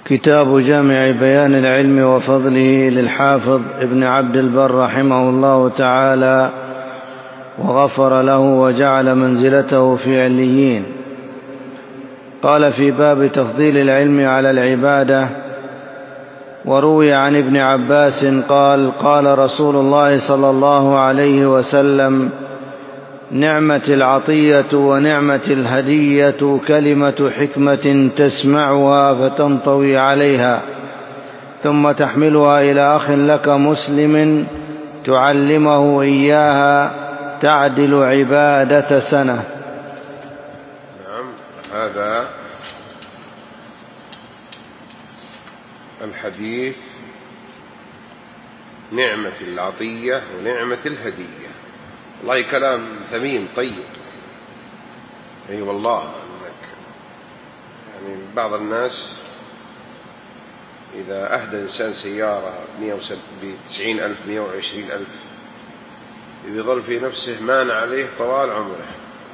كتاب جامع بيان العلم وفضله للحافظ ابن عبد البر رحمه الله تعالى وغفر له وجعل منزلته في عليين. قال في باب تفضيل العلم على العبادة: وروي عن ابن عباس قال: قال رسول الله صلى الله عليه وسلم: نعمة العطية ونعمة الهدية كلمة حكمة تسمعها فتنطوي عليها ثم تحملها إلى أخ لك مسلم تعلمه إياها تعدل عبادة سنة. نعم، هذا الحديث نعمة العطية ونعمة الهدية. والله كلام ثمين طيب. أي والله أنك يعني بعض الناس إذا أهدى إنسان سيارة 190,000 120,000 يظل في نفسه مان عليه طوال عمره،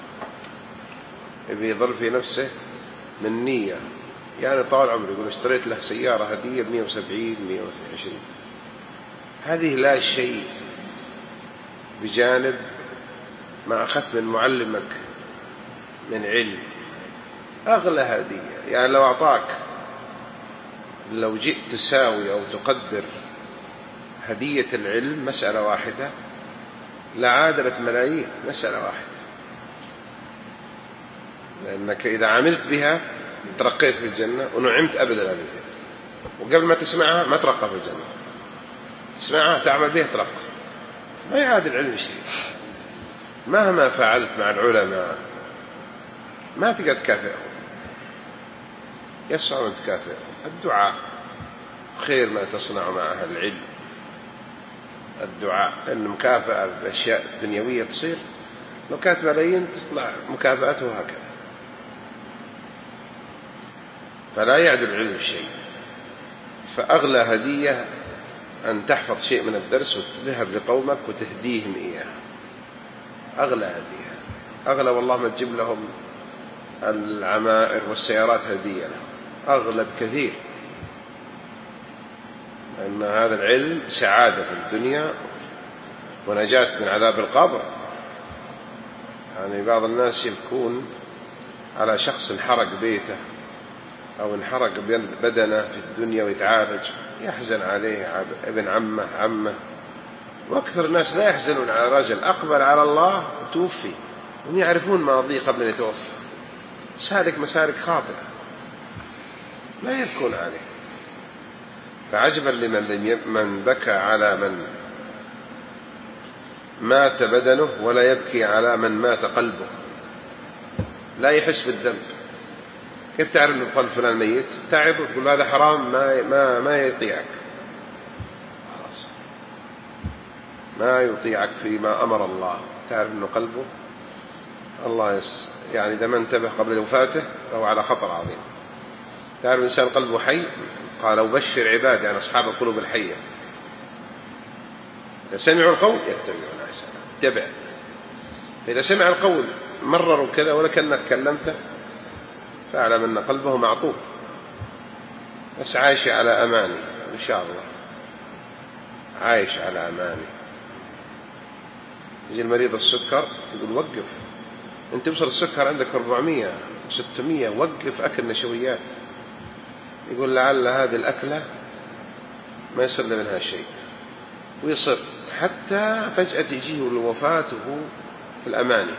يظل في نفسه من نية يعني طوال عمره، يقول اشتريت له سيارة هدية 170 120. هذه لا شيء بجانب ما أخذت من معلمك من علم. أغلى هدية يعني لو أعطاك، لو جئت تساوي أو تقدر هدية العلم مسألة واحدة لعادلت ملايين مسألة واحدة، لأنك إذا عملت بها ترقيت في الجنة ونعمت أبدا بها، وقبل ما تسمعها ما ترقى في الجنة، تسمعها تعمل بها ترقى. ما يعادل علم شيء. مهما فعلت مع العلماء ما تقدر تكافئهم، يسعون تكافئهم. الدعاء خير ما تصنع مع أهل العلم، الدعاء، لأن مكافأة بأشياء دنيوية تصير، لو كانت ملايين تطلع مكافأته هكذا. فلا يعدل العلم شيء. فأغلى هدية أن تحفظ شيء من الدرس وتذهب لقومك وتهديهم إياه. أغلى هدية، أغلى والله ما تجيب لهم العمائر والسيارات هدية لهم، أغلى بكثير. لأن هذا العلم سعادة في الدنيا ونجاة من عذاب القبر. يعني بعض الناس يبكون على شخص انحرق بيته أو انحرق بدنه في الدنيا ويتعالج، يحزن عليه ابن عمه، وأكثر الناس لا يحزنون على رجل أقبل على الله وتوفي، هم يعرفون ماضيه قبل أن يتوفى، سالك مسالك خاطئة، لا يبكون عليه. فعجبا لمن بكى على من مات بدنه ولا يبكي على من مات قلبه، لا يحس بالذنب. كيف تعرف أن قلب فلان ميت؟ تعب وتقول هذا حرام، ما يطيعك، خلاص ما يطيعك فيما أمر الله. تعرف أنه قلبه الله يعني إذا ما انتبه قبل وفاته فهو على خطر عظيم. تعرف إنسان قلبه حي، قال وبشر عباد يعني أصحاب القلوب الحية، إذا سمعوا القول يتبعون أحسنه، اتبع. فإذا سمع القول مرروا كذا ولا كأنك كلمته فاعلم أن قلبه معطوب، بس عايش على أماني إن شاء الله، عايش على أماني. يجي المريض السكر تقول وقف، أنت توصل السكر عندك 400 600، وقف أكل نشويات. يقول لعل هذه الأكلة ما يصير منها شيء، ويصير حتى فجأة يجيه وفاته في الأماني.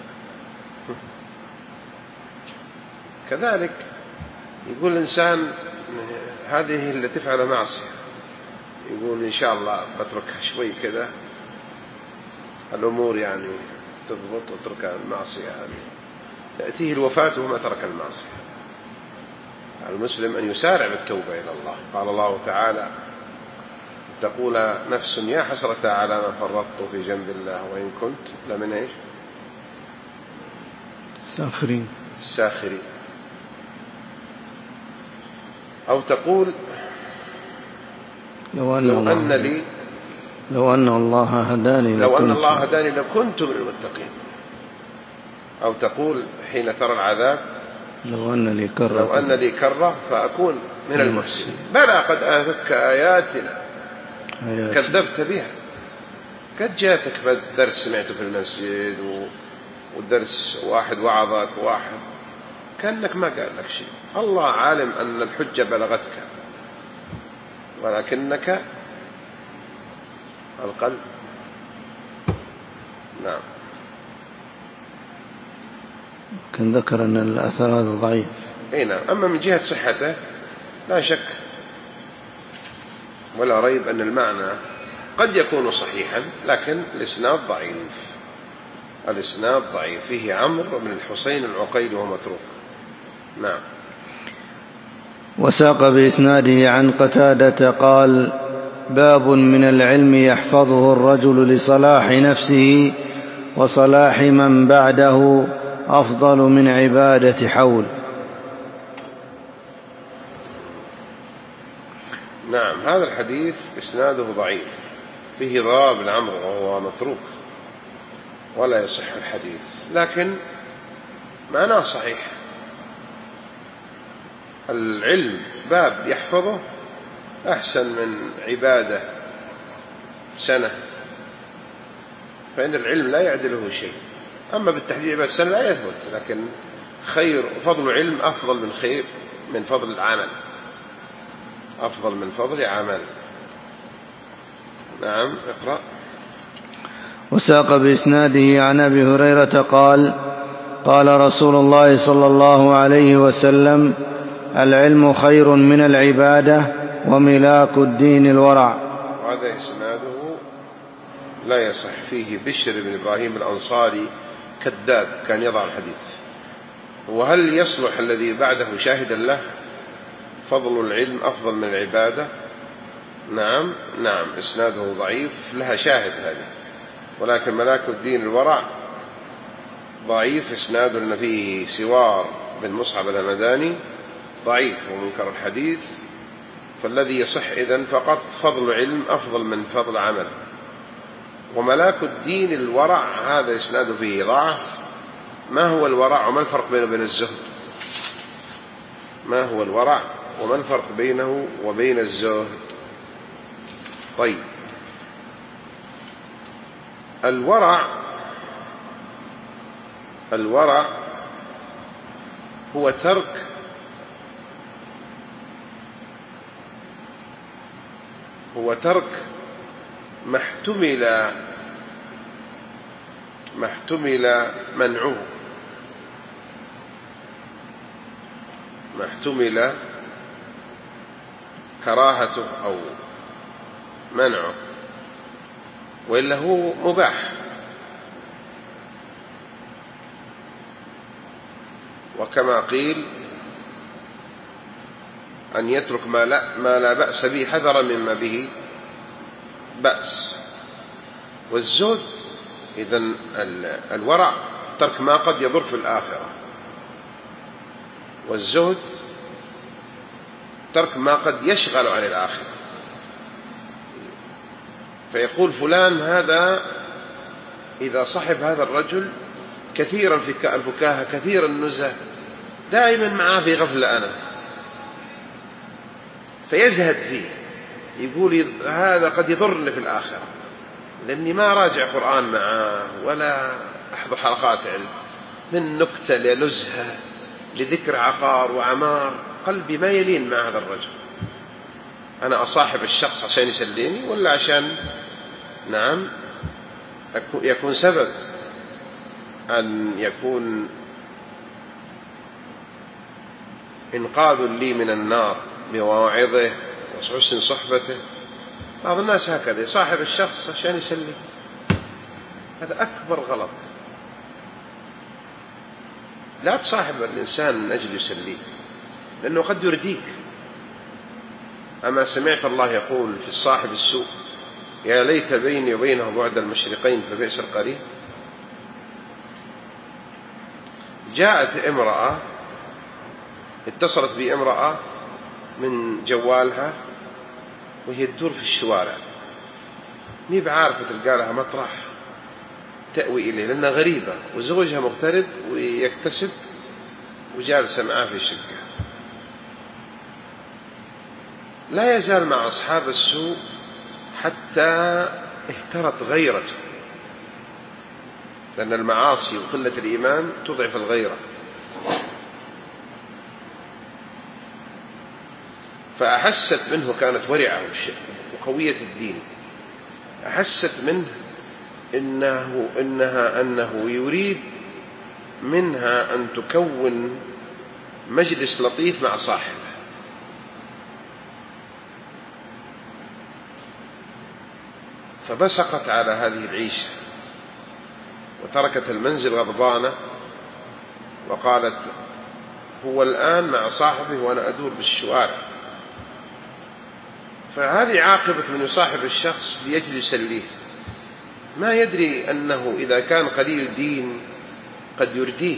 كذلك يقول الإنسان هذه اللي تفعل معصية، يقول إن شاء الله بتركها شوي كذا الأمور يعني تضبط وترك المعصية هذه، تأتيه الوفاة وما ترك المعصية. المسلم أن يسارع بالتوبة إلى الله. قال الله تعالى: تقول نفس يا حسرة على ما فرطت في جنب الله وإن كنت لمن إيش؟ الساخرين. أو تقول لو أن الله هداني لكنت من المتقين. أو تقول حين ترى العذاب لو أن لي كرة فأكون من المحسنين. بلى قد آتتك آياتنا كذبت بها. قد جاتك بالدرس سمعته في المسجد والدرس واحد وعظك واحد كأنك ما قال لك شيء. الله عالم أن الحجة بلغتك ولكنك القلب. نعم. كان ذكر أن الأثر هذا ضعيف. أي نعم. أما من جهة صحته لا شك ولا ريب أن المعنى قد يكون صحيحا، لكن الإسناد ضعيف. الإسناد ضعيف، فيه عمرو بن الحسين العقيلي وهو متروك. نعم. وساق بإسناده عن قتادة قال: باب من العلم يحفظه الرجل لصلاح نفسه وصلاح من بعده أفضل من عبادة حول. نعم. هذا الحديث إسناده ضعيف، فيه ضراب العمر وهو متروك ولا يصح الحديث، لكن معناه صحيح. العلم باب يحفظه أحسن من عبادة سنة، فإن العلم لا يعدله شيء. أما بالتحديد عبادة سنة لا يثبت، لكن خير فضل العلم أفضل من فضل العمل، أفضل من فضل عمل. نعم. اقرأ. وساق بإسناده عن أبي هريرة قال: قال رسول الله صلى الله عليه وسلم: العلم خير من العبادة وملاك الدين الورع. وهذا إسناده لا يصح، فيه بشر بن إبراهيم الأنصاري كذاب كان يضع الحديث. وهل يصلح الذي بعده شاهدا له؟ فضل العلم أفضل من العبادة. نعم. نعم. إسناده ضعيف، لها شاهد هذه، ولكن ملاك الدين الورع ضعيف إسناده، لأن فيه سوار بن مصعب الهمداني ضعيف ومنكر الحديث. فالذي يصح إذن فقط فضل العلم أفضل من فضل عمل. وملاك الدين الورع هذا إسناده فيه ضعف. ما هو الورع وما الفرق بينه وبين الزهد؟ ما هو الورع وما الفرق بينه وبين الزهد؟ طيب، الورع هو ترك ما احتمل منعه، ما احتمل كراهته أو منعه، وإلا هو مباح. وكما قيل أن يترك ما لا بأس به حذرا مما به بأس. والزهد إذن الورع ترك ما قد يضر في الآخرة، والزهد ترك ما قد يشغل عن الآخرة. فيقول فلان هذا إذا صحب هذا الرجل كثيرا في الفكاهة كثير النزهة دائما معاه في غفلة أنا، فيزهد فيه، يقول هذا قد يضرني في الآخرة لأني ما راجع قرآن معاه ولا أحضر حلقات علم، من نكتة لنزهة لذكر عقار وعمار قلبي ما يلين مع هذا الرجل. أنا أصاحب الشخص عشان يسليني ولا عشان نعم يكون سبب أن يكون إنقاذ لي من النار بمواعظه وحسن صحبته. بعض الناس هكذا يصاحب الشخص عشان يسلي، هذا أكبر غلط. لا تصاحب الإنسان من أجل يسليه، لأنه قد يرديك. أما سمعت الله يقول في الصاحب السوء: يا ليت بيني وبينه بعد المشرقين فبئس القرين. جاءت امرأة، اتصلت بامرأة من جوالها وهي تدور في الشوارع، مي بعارفة تلقى لها مطرح تأوي إليه لأنها غريبة، وزوجها مغترب ويكتسب وجالسة معاه في الشقة. لا يزال مع أصحاب السوء حتى اهترت غيرته، لأن المعاصي وقلة الإيمان تضعف الغيرة. فأحست منه، كانت ورعة وقوية الدين، أحست منه أنه يريد منها أن تكون مجلس لطيف مع صاحبه، فبسقت على هذه العيشة وتركت المنزل غضبانة، وقالت هو الآن مع صاحبه وأنا أدور بالشوارع. فهذه عاقبة من يصاحب الشخص ليجلس الليل، ما يدري أنه إذا كان قليل دين قد يرديه.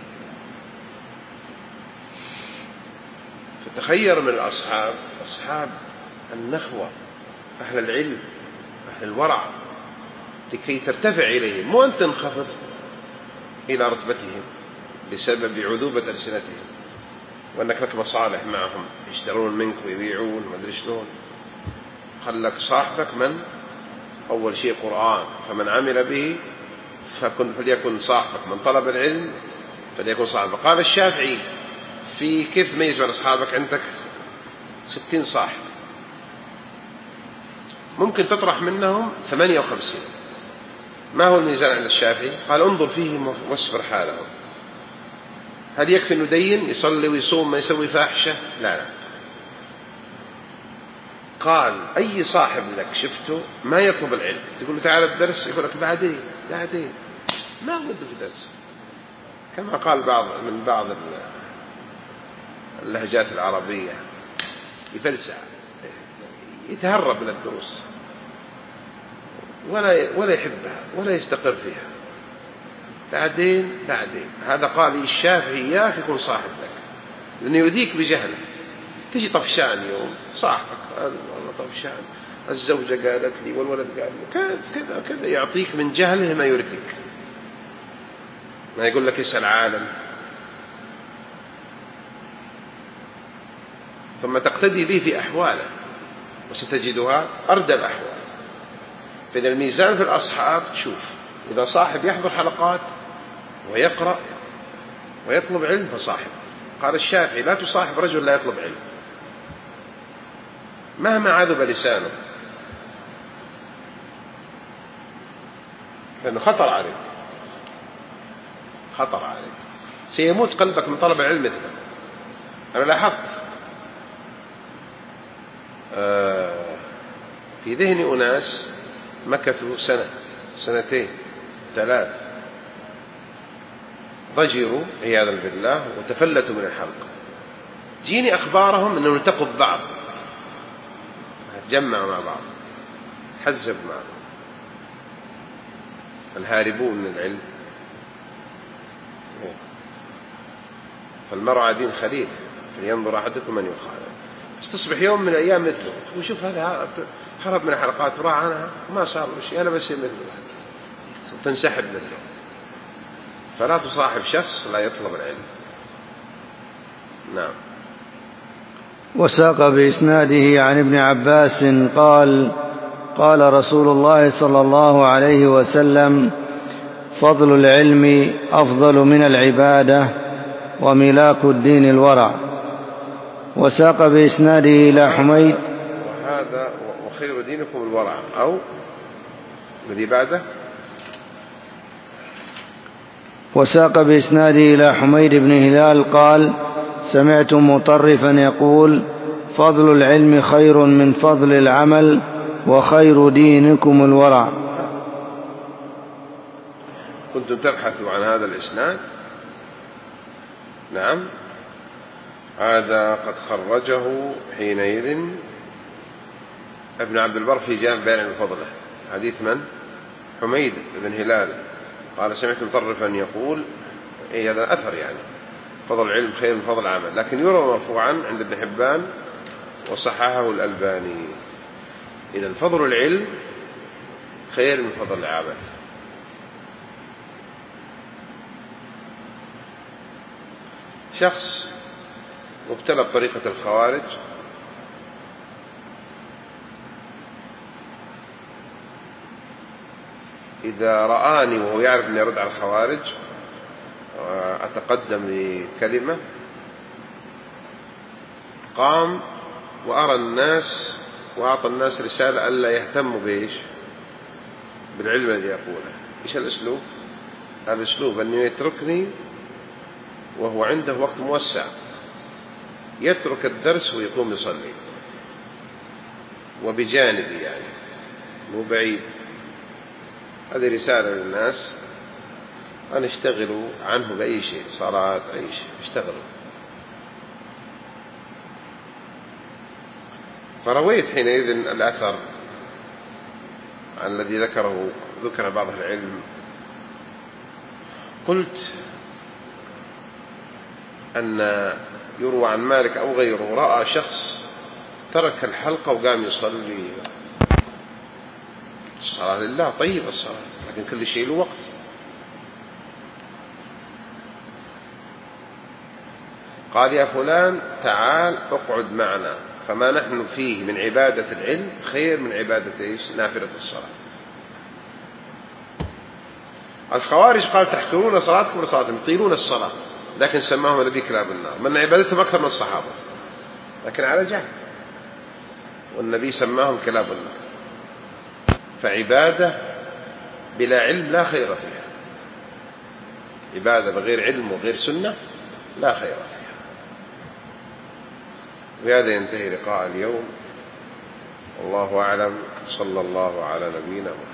فتخير من الأصحاب، أصحاب النخوة، أهل العلم، أهل الورع، لكي ترتفع إليهم، مو أن تنخفض إلى رتبتهم بسبب عذوبة ألسنتهم، وأنك لك مصالح معهم يشترون منك ويبيعون ما أدري شلون. خلك صاحبك من أول شيء قرآن، فمن عمل به فليكن صاحبك، من طلب العلم فليكن صاحبك. قال الشافعي في كيف تميز بين أصحابك؟ عندك 60 صاحب، ممكن تطرح منهم 58. ما هو الميزان عند الشافعي؟ قال انظر فيهم واصبر حالهم. هل يكفي انه دين يصلي ويصوم ما يسوي فاحشة؟ لا. قال أي صاحب لك شفته ما يطلب العلم، تقول له تعال الدرس يقول لك بعدين ما بده في درس، كما قال بعض اللهجات العربية يفلسع، يتهرب من الدروس ولا يحبها ولا يستقر فيها. بعدين هذا قال الشافعي إياك يكون صاحب لك، لأنه يؤذيك بجهله. تجي طفشان يوم صاحبك والله طفشان، الزوجة قالت لي والولد قال لي كذا يعطيك من جهله ما يردك، ما يقول لك اسأل عالم. ثم تقتدي به في أحواله وستجدها أردى الأحوال. فإن الميزان في الأصحاب تشوف، إذا صاحب يحضر حلقات ويقرأ ويطلب علم فصاحب. قال الشافعي لا تصاحب رجل لا يطلب علم مهما عذب لسانه، لأنه خطر عليك، سيموت قلبك من طلب العلم مثله. أنا لاحظت في ذهني أناس مكثوا 1 2 3 ضجروا عياذا بالله وتفلتوا من الحلقة. جيني أخبارهم أنهم التقوا ببعض، تجمعوا مع بعض، حزبوا مع بعض، الهاربون من العلم. فالمرء دين خليل فلينظر أحدكم من يخالف. بس تصبح يوم من الأيام مثله وشوف هذا هرب من الحلقات وراح عنها وما صار له شيء، أنا بصير مثله وتنسحب مثله. فلا تصاحب شخص لا يطلب العلم. نعم. وساق بإسناده عن ابن عباس قال قال رسول الله صلى الله عليه وسلم فضل العلم أفضل من العبادة وملاك الدين الورع. وساق بإسناده إلى حميد، وهذا وخير دينكم الورع، أو الذي بعده. وساق بإسناده إلى حميد بن هلال قال سمعت مطرفا يقول فضل العلم خير من فضل العمل وخير دينكم الورع. كنتم تبحثوا عن هذا الإسناد؟ نعم، هذا قد خرجه حينئذ ابن عبد البر في جامع بيان الفضلة. حديث من؟ حميد بن هلال قال سمعت مطرفا يقول، هذا أثر يعني فضل العلم خير من فضل العمل، لكن يروى مرفوعا عند ابن حبان وصححه الألباني. إذن فضل العلم خير من فضل العمل. شخص مبتلى بطريقة الخوارج إذا رآني وهو يعرف أني أرد على الخوارج أتقدم لكلمة، قام وأرى الناس وأعطى الناس رسالة ألا يهتموا بإيش؟ بالعلم الذي يقوله. إيش الأسلوب؟ الأسلوب أنه يتركني وهو عنده وقت موسع، يترك الدرس ويقوم يصلي، وبجانبي يعني مو بعيد. هذه رسالة للناس أن يشتغلوا عنه بأي شيء، صلاة أي شيء اشتغلوا. فرويت حينئذ الأثر عن الذي ذكر بعض العلم، قلت أن يروى عن مالك أو غيره رأى شخص ترك الحلقة وقام يصلي الصلاة لله، طيب الصلاة، لكن كل شيء له وقت. قال يا فلان تعال اقعد معنا، فما نحن فيه من عبادة العلم خير من عبادة إيش؟ نافلة الصلاة. الخوارج قال تحقرون صلاتكم وصلاتهم، يطيلون الصلاة، لكن سماهم النبي كلاب النار، من عبادتهم أكثر من الصحابة، لكن على جهل، والنبي سماهم كلاب النار. فعبادة بلا علم لا خير فيها، عبادة بغير علم وغير سنة لا خير فيها. بهذا ينتهي لقاء اليوم، والله أعلم. صلى الله على نبينا محمد.